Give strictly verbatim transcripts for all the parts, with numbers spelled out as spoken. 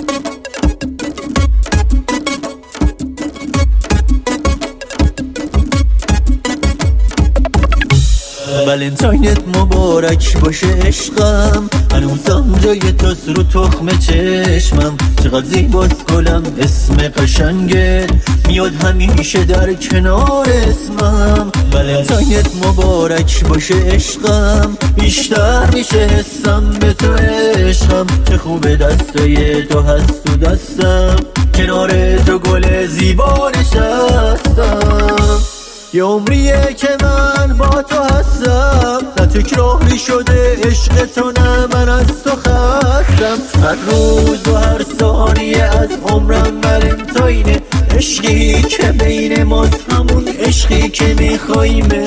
ولنتاینت مبارک باشه عشقم، هنوزم جای تاس رو تخم چشمم. چقدر زیباست گلم اسم قشنگه، میاد همیشه در کنار اسمم. ولنتاینت مبارک باشه عشقم، بیشتر میشه حسم به تو عشقم. چه خوبه دستای تو هست تو دستم، کنار تو گل زیبا نشستم. یه عمریه که من با تو هستم، نه تکراری شده عشق تو نه من از تو خستم. هر روز و هر ثانیه از عمرم ولنتاینه، عشقی که بین ماست همون عشقی که میخوایمه.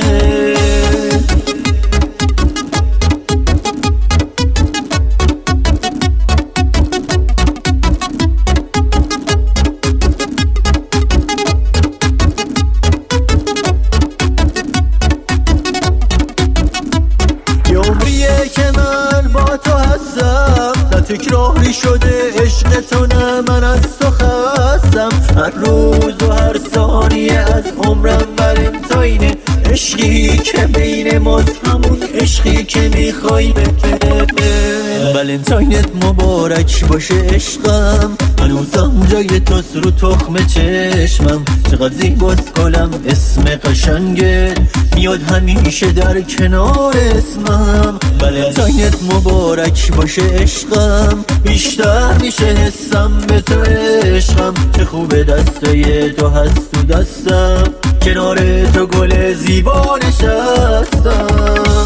که من با تو هستم، نه تکراری شده عشق تو نه من از تو خستم. هر روز و هر ثانیه از عمرم ولنتاینه، عشقی که بین ماست همون عشقی که میخوایمه. ولنتاینت مبارک باشه عشقم، هنوزم جای تاس رو تخم چشمم. چقدر زیباست گلم اسم قشنگه، میاد همیشه در کنار اسمم. ولنتاینت مبارک باشه عشقم، بیشتر میشه حسم به تو عشقم. چه خوبه دستای تو هست تو دستم، کنار تو گل زیبا نشستم.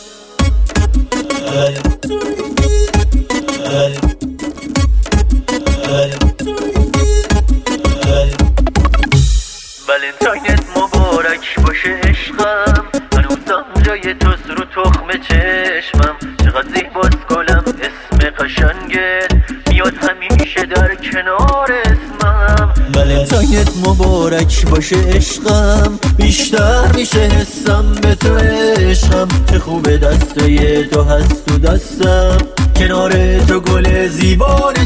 ولنتاینت مبارک باشه عشقم، هنوزم جای تاس رو تخم چشمم. چقدر زیباست گلم اسم قشنگه، میاد همیشه در کنار اسمم. ولنتاینت مبارک باشه عشقم، بیشتر میشه حسم به تو عشقم. چه خوبه دستای تو هست تو دستم، کنار تو گل زیبا